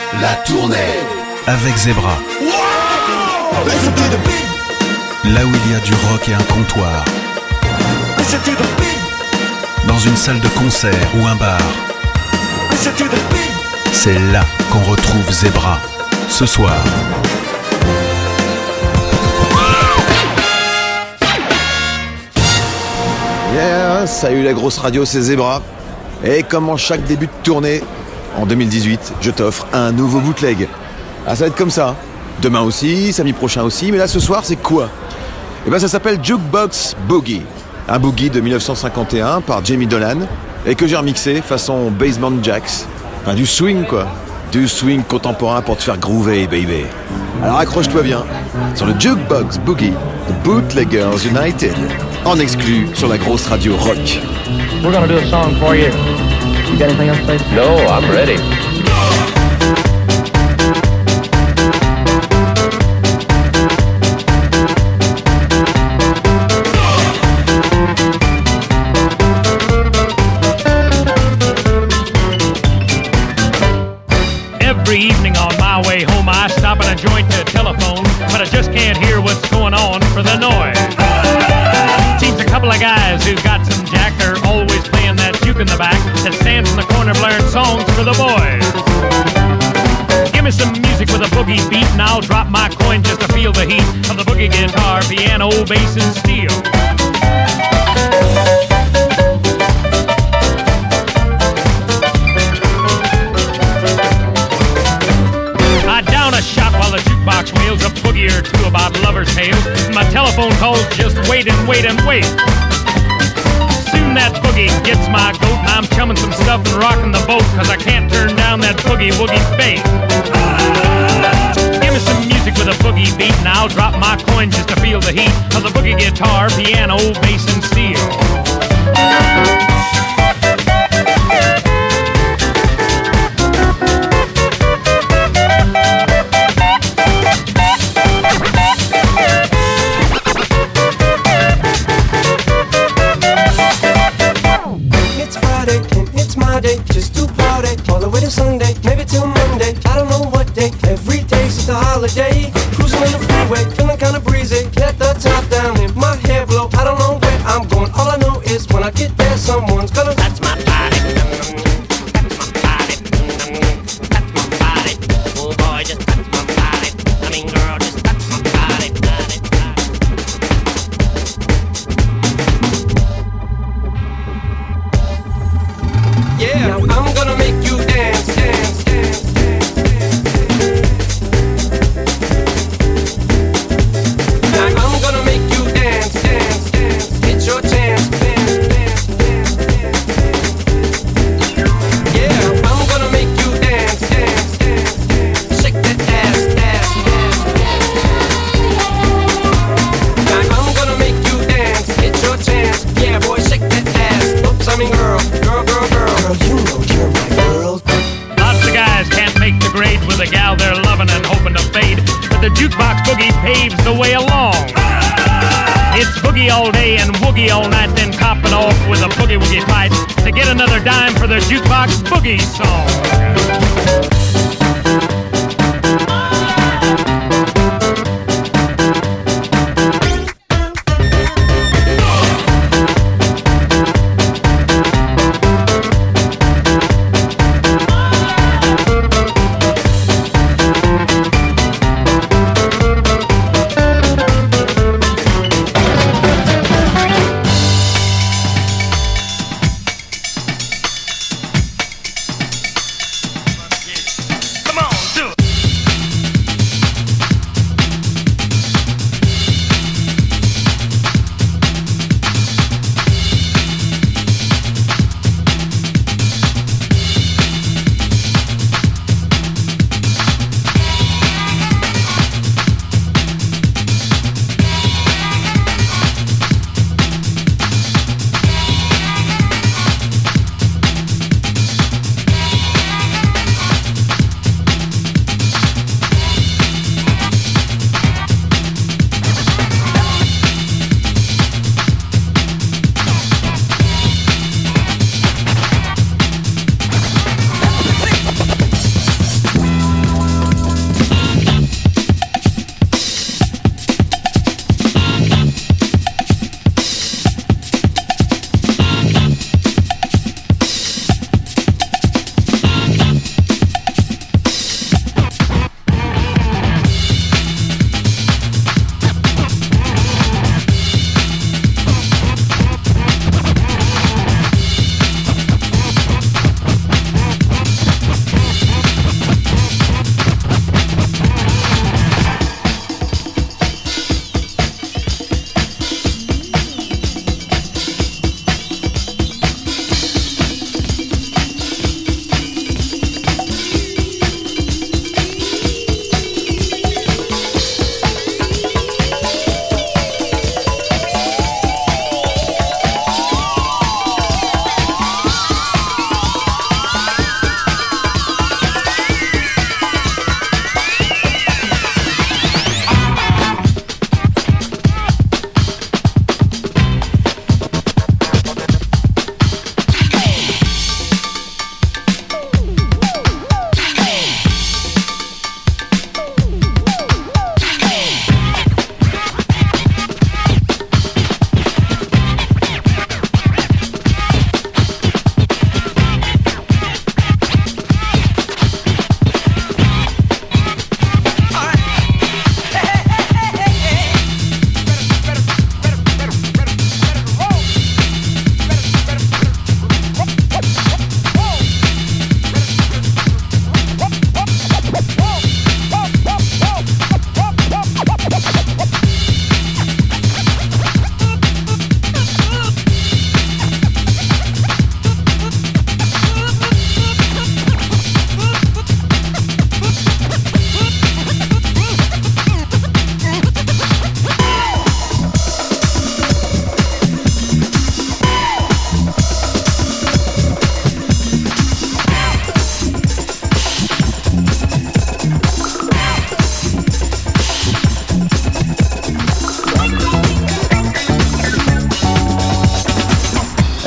La tournée avec Zebra. Là où il y a du rock et un comptoir. Dans une salle de concert ou un bar. C'est là qu'on retrouve Zebra. Ce soir. Yeah, salut la grosse radio, c'est Zebra. Et comme en chaque début de tournée, en 2018, je t'offre un nouveau bootleg. Ah, ça va être comme ça. Demain aussi, samedi prochain aussi, mais là ce soir, c'est quoi ? Eh ben, ça s'appelle Jukebox Boogie. Un boogie de 1951 par Jamie Dolan et que j'ai remixé façon Basement Jaxx. Enfin, du swing quoi. Du swing contemporain pour te faire groover, baby. Alors accroche-toi bien sur le Jukebox Boogie de Bootleggers United. En exclu sur la grosse radio rock. We're gonna do a song for you. You got anything else to say? No, I'm ready. Every evening on my way home, I stop at a joint to telephone, but I just can't hear what's going on for the noise. Seems a couple of guys who've got some jack are always playing that juke in the back that stands in the corner blaring songs for the boys. Give me some music with a boogie beat and I'll drop my coin just to feel the heat of the boogie guitar, piano, bass and steel. I down a shot while the jukebox wails a boogie or two about lovers' tales. My telephone calls just wait and wait and wait. Soon that boogie gets my goat and I'm chumming some stuff and rocking the boat, cause I can't turn down that boogie woogie bass. Give me some music with a boogie beat and I'll drop my coin just to feel the heat of the boogie guitar, piano, bass and steel. Just to party all the way to Sunday, maybe till Monday. I don't know what day. Every day's just a holiday. Cruising on the freeway, feeling kinda breezy. Let the top down and my hair blow. I don't know where I'm going. All I know is when I get there, someone's gonna touch my body. Touch my body. Touch my body. Oh boy, just touch my body. I mean, girl, just touch my body. Yeah, now I'm gonna make you dance, dance, dance, dance, dance. Now I'm gonna make you dance, dance, dance. It's your chance, dance, dance, dance, dance. Yeah, I'm gonna make you dance, dance, dance, dance. Shake that ass, ass, ass. Now I'm gonna make you dance, it's your chance. Yeah, boy, shake that ass. Oops, I mean girl, girl, girl, girl. You know you're my girl. Lots of guys can't make the grade with a gal they're loving and hoping to fade, but the jukebox boogie paves the way along. It's boogie all day and woogie all night, then top it off with a boogie woogie fight to get another dime for the jukebox boogie song.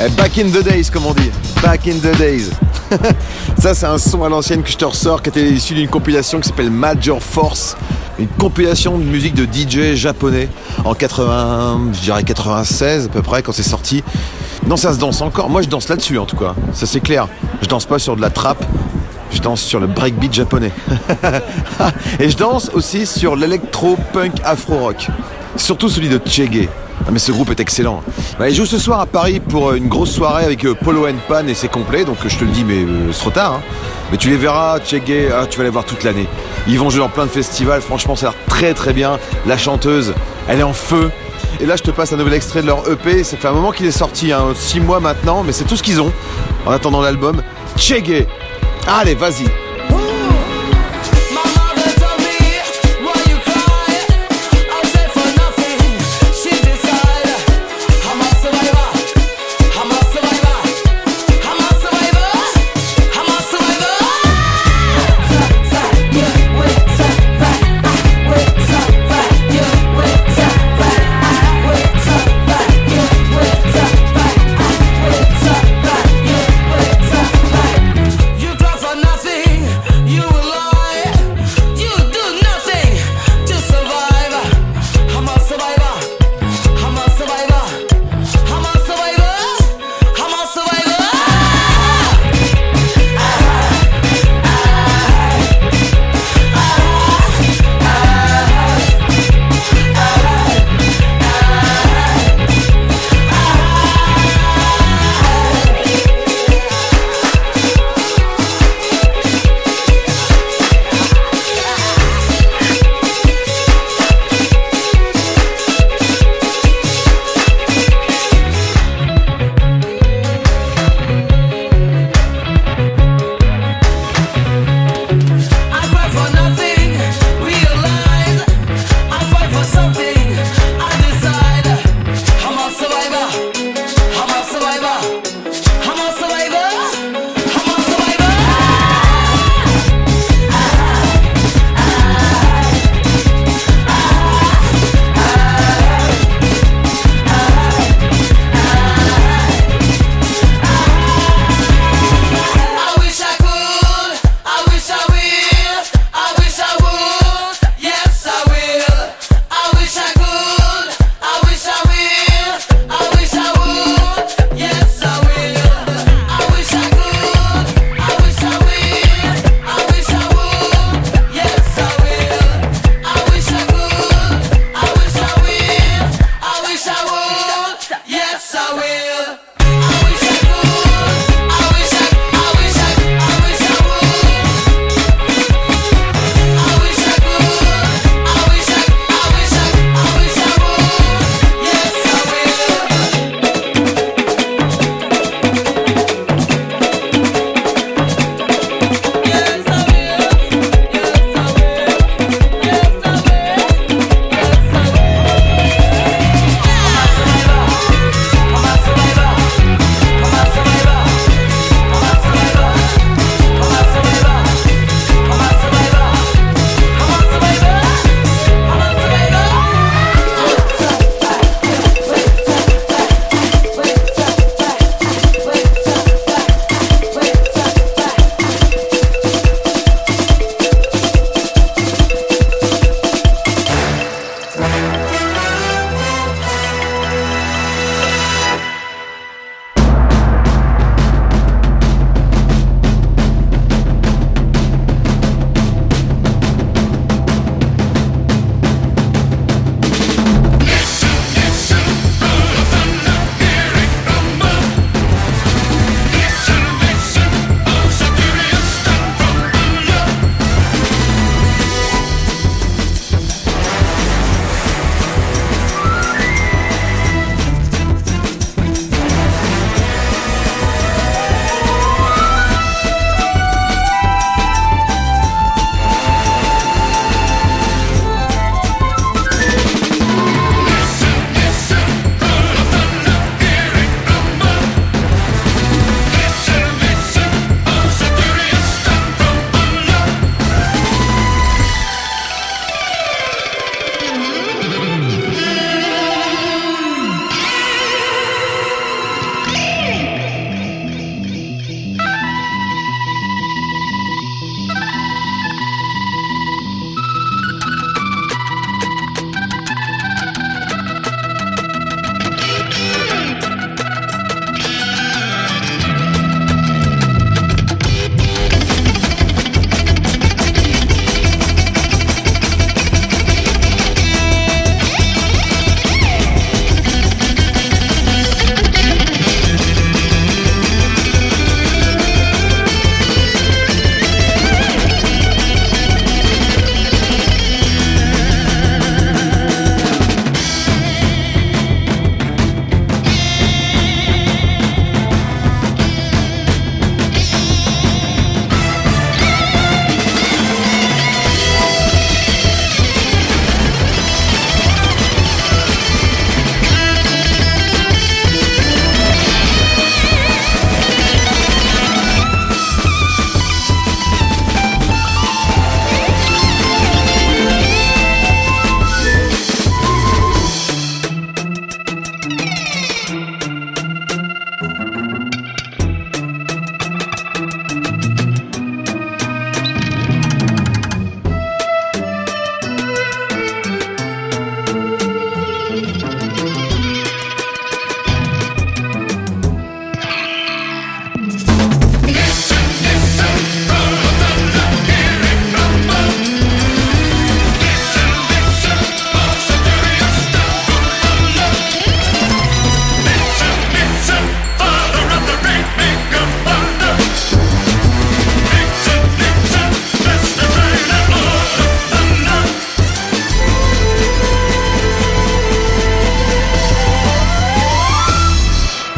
Back in the days, comme on dit. Back in the days. Ça, c'est un son à l'ancienne que je te ressors, qui était issu d'une compilation qui s'appelle Major Force. Une compilation de musique de DJ japonais en 96 à peu près, quand c'est sorti. Non, ça se danse encore. Moi, je danse là-dessus, en tout cas. Ça, c'est clair. Je danse pas sur de la trap. Je danse sur le breakbeat japonais. Et je danse aussi sur l'électro-punk afro-rock. Surtout celui de Chege. Ah, mais ce groupe est excellent. Bah, il joue ce soir à Paris pour une grosse soirée avec Polo & Pan et c'est complet, donc je te le dis, mais c'est trop tard. Hein. Mais tu les verras, Chege, tu vas les voir toute l'année. Ils vont jouer dans plein de festivals, franchement ça a l'air très très bien. La chanteuse, elle est en feu. Et là je te passe un nouvel extrait de leur EP, ça fait un moment qu'il est sorti, 6 mois maintenant, mais c'est tout ce qu'ils ont en attendant l'album. Chege, allez vas-y. Nothing.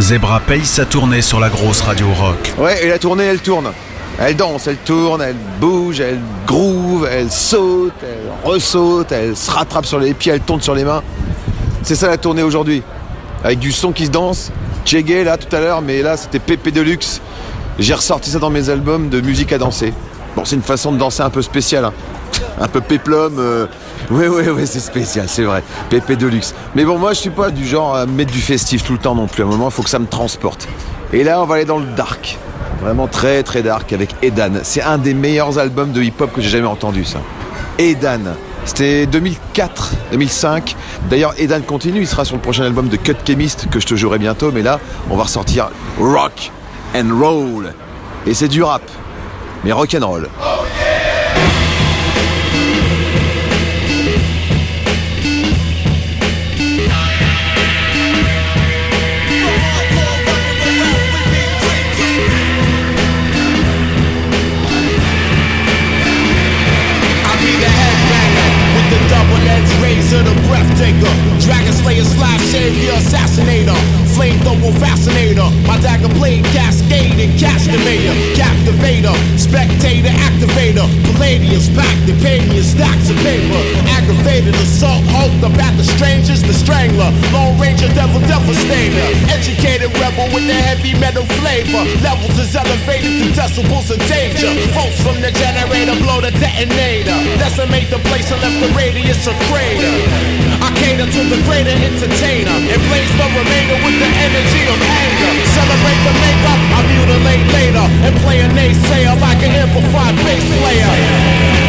Zebra paye sa tournée sur la grosse radio rock. Ouais, et la tournée, elle tourne. Elle danse, elle tourne, elle bouge, elle groove, elle saute, elle ressaute, elle se rattrape sur les pieds, elle tombe sur les mains. C'est ça la tournée aujourd'hui. Avec du son qui se danse. Chegué là tout à l'heure, mais là c'était Pépé Deluxe. J'ai ressorti ça dans mes albums de musique à danser. Bon, c'est une façon de danser un peu spéciale, hein. Un peu péplum. Ouais, c'est spécial, c'est vrai. Pépé Deluxe. Mais bon, moi je suis pas du genre à mettre du festif tout le temps non plus. À un moment, il faut que ça me transporte. Et là, on va aller dans le dark. Vraiment très très dark avec Edan. C'est un des meilleurs albums de hip-hop que j'ai jamais entendu, ça. Edan. C'était 2004, 2005. D'ailleurs, Edan continue. Il sera sur le prochain album de Cut Chemist que je te jouerai bientôt. Mais là, on va ressortir Rock and Roll. Et c'est du rap. Mais rock and roll. Oh yeah! The breathtaker, dragon slayer, slash savior, assassinator, flamethrower, fascinator, my dagger blade, cascade and castigator, captivator, spectator, activator, Palladius, back the pavement, stacks of paper, aggravated, assault, hulk, the bat, the strangers, the strangler, lone ranger, devil, devastator, educated rebel with the heavy metal flavor, levels is elevated to decibels of danger, bolts from the generator, blow the detonator, decimate the place and left the radius a crater. I cater to the greater entertainer and blaze the remainder with the energy of anger. Celebrate the makeup, I mutilate later and play a naysayer like an amplified bass player.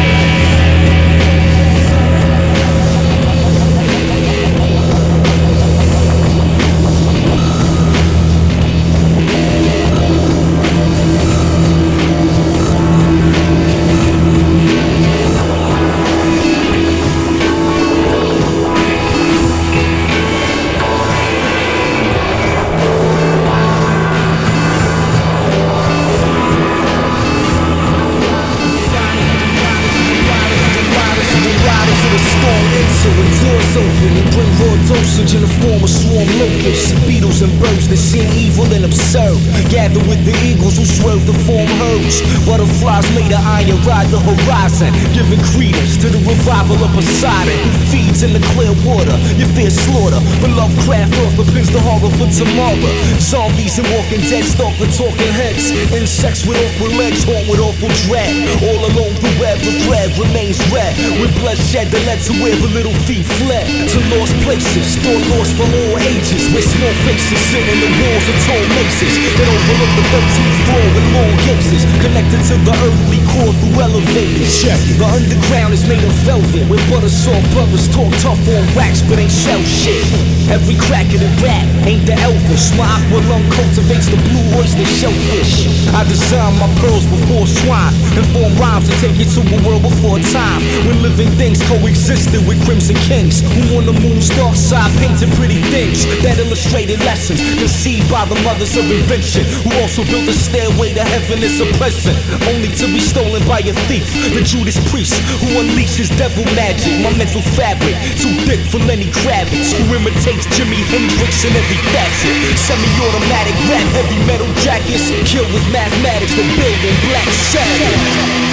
In the form of swarm locusts, beetles and birds that seem evil and absurd. Gather with the eagles who swerve to form herds. Butterflies made of iron ride the horizon, giving credence to the revival of Poseidon, who feeds in the clear water. You fear slaughter, but Lovecraft orthopins the horror for tomorrow. Zombies and walking dead stalk the talking heads. Insects with awkward legs haunt with awful dread. All alone the web of thread remains red, with bloodshed that led to where the little feet fled to lost places. Lost for all ages, with small faces sit in the walls of tall maces that overlook the 13th floor with long gazes connected to the earthly core through elevators. Check. The underground is made of velvet, with butter soft brothers talk tough on wax but ain't shell shit. Every crack of the rap ain't the elfish. My aqua lung cultivates the blue oyster shellfish. I design my pearls before swine and form rhymes to take you to a world before time when living things coexisted with crimson kings who on the moon's dark side painted pretty things that illustrated lessons conceived by the mothers of invention, who also built a stairway to heaven as a present, only to be stolen by a thief, the Judas priest who unleashes devil magic. My mental fabric too thick for Lenny Kravitz, who imitates Jimi Hendrix in every facet. Semi-automatic rap, heavy metal jackets, killed with mathematics, the building Black Sabbath.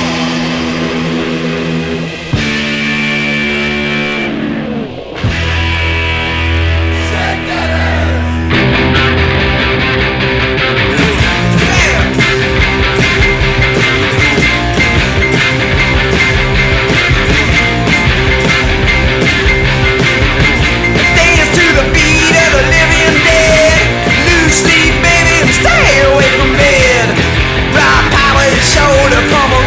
Stay away from bed. Raw power shoulder, come on.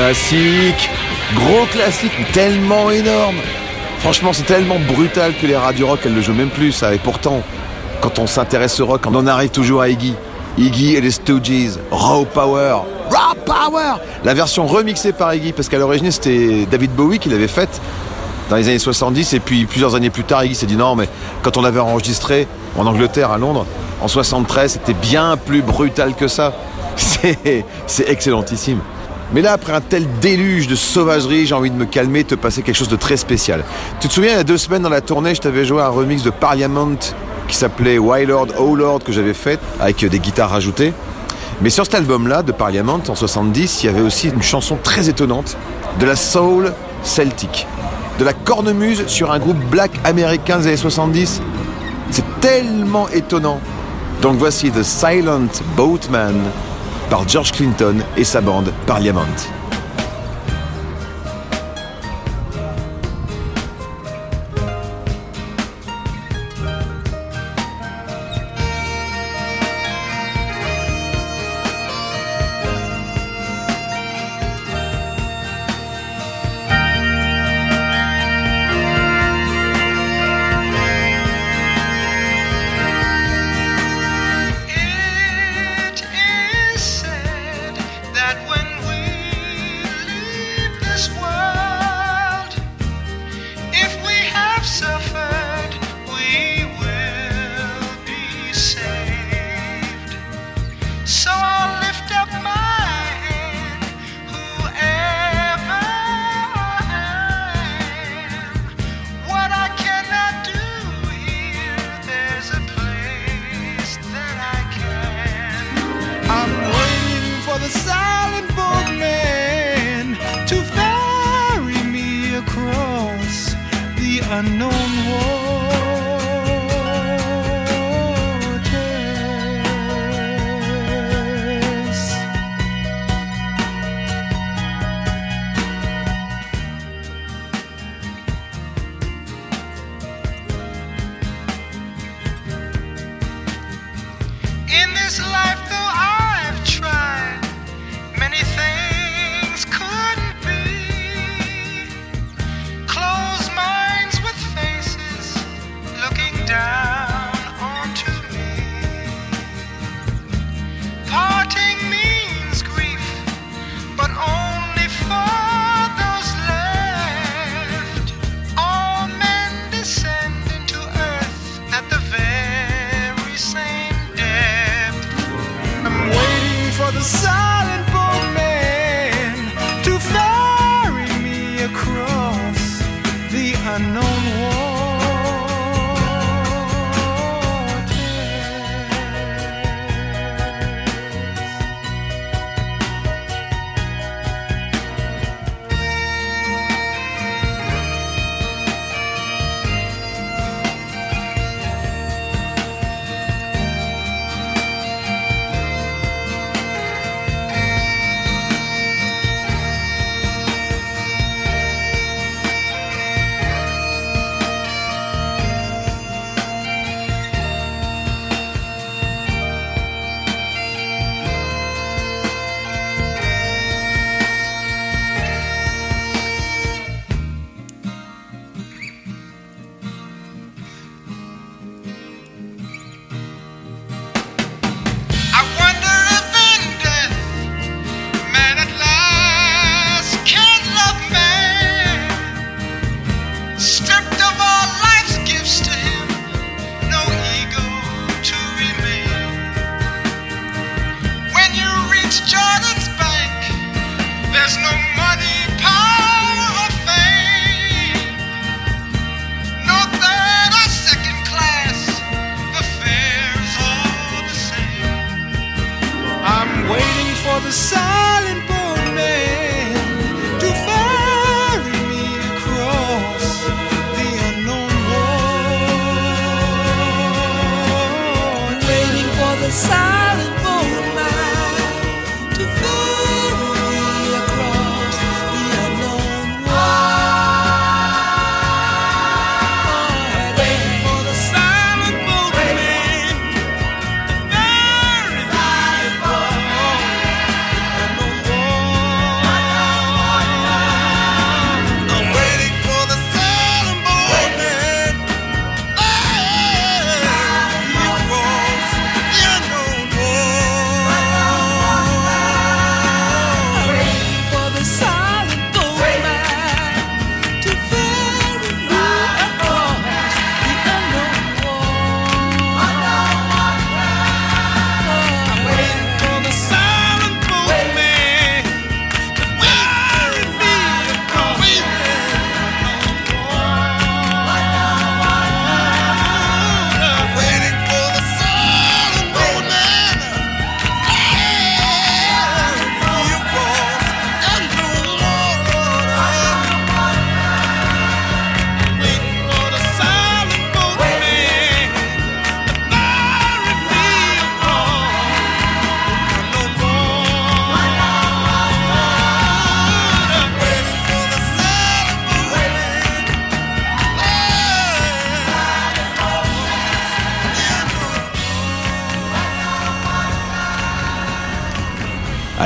classique, gros classique, tellement énorme. Franchement, c'est tellement brutal que les radios rock, elles le jouent même plus, ça. Et pourtant, quand on s'intéresse au rock, on en arrive toujours à Iggy. Iggy et les Stooges, Raw Power. Raw Power! La version remixée par Iggy, parce qu'à l'origine, c'était David Bowie qui l'avait faite dans les années 70, et puis plusieurs années plus tard, Iggy s'est dit non, mais quand on l'avait enregistré en Angleterre, à Londres, en 73, c'était bien plus brutal que ça. C'est excellentissime. Mais là, après un tel déluge de sauvagerie, j'ai envie de me calmer, de te passer quelque chose de très spécial. Tu te souviens, il y a 2 semaines dans la tournée, je t'avais joué un remix de Parliament qui s'appelait Why Lord, Oh Lord, que j'avais fait, avec des guitares rajoutées. Mais sur cet album-là, de Parliament, en 70, il y avait aussi une chanson très étonnante, de la soul celtique, de la cornemuse sur un groupe black américain des années 70. C'est tellement étonnant. Donc voici The Silent Boatman par George Clinton et sa bande Parliament.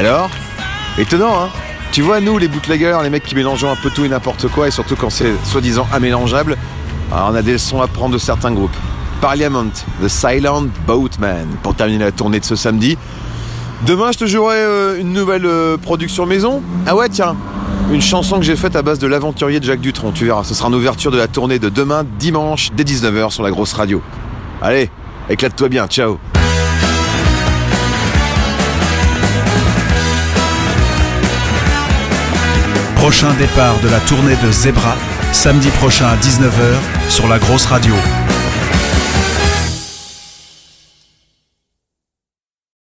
Alors ? Étonnant, hein ? Tu vois, nous, les bootleggers, les mecs qui mélangeons un peu tout et n'importe quoi, et surtout quand c'est soi-disant immélangeable, on a des leçons à prendre de certains groupes. Parliament, The Silent Boatman, pour terminer la tournée de ce samedi. Demain, je te jouerai une nouvelle production maison. Ah ouais, tiens, une chanson que j'ai faite à base de l'aventurier de Jacques Dutronc. Tu verras, ce sera en ouverture de la tournée de demain, dimanche, dès 19h sur la grosse radio. Allez, éclate-toi bien, ciao. Prochain départ de la tournée de Zebra, samedi prochain à 19h sur la grosse radio.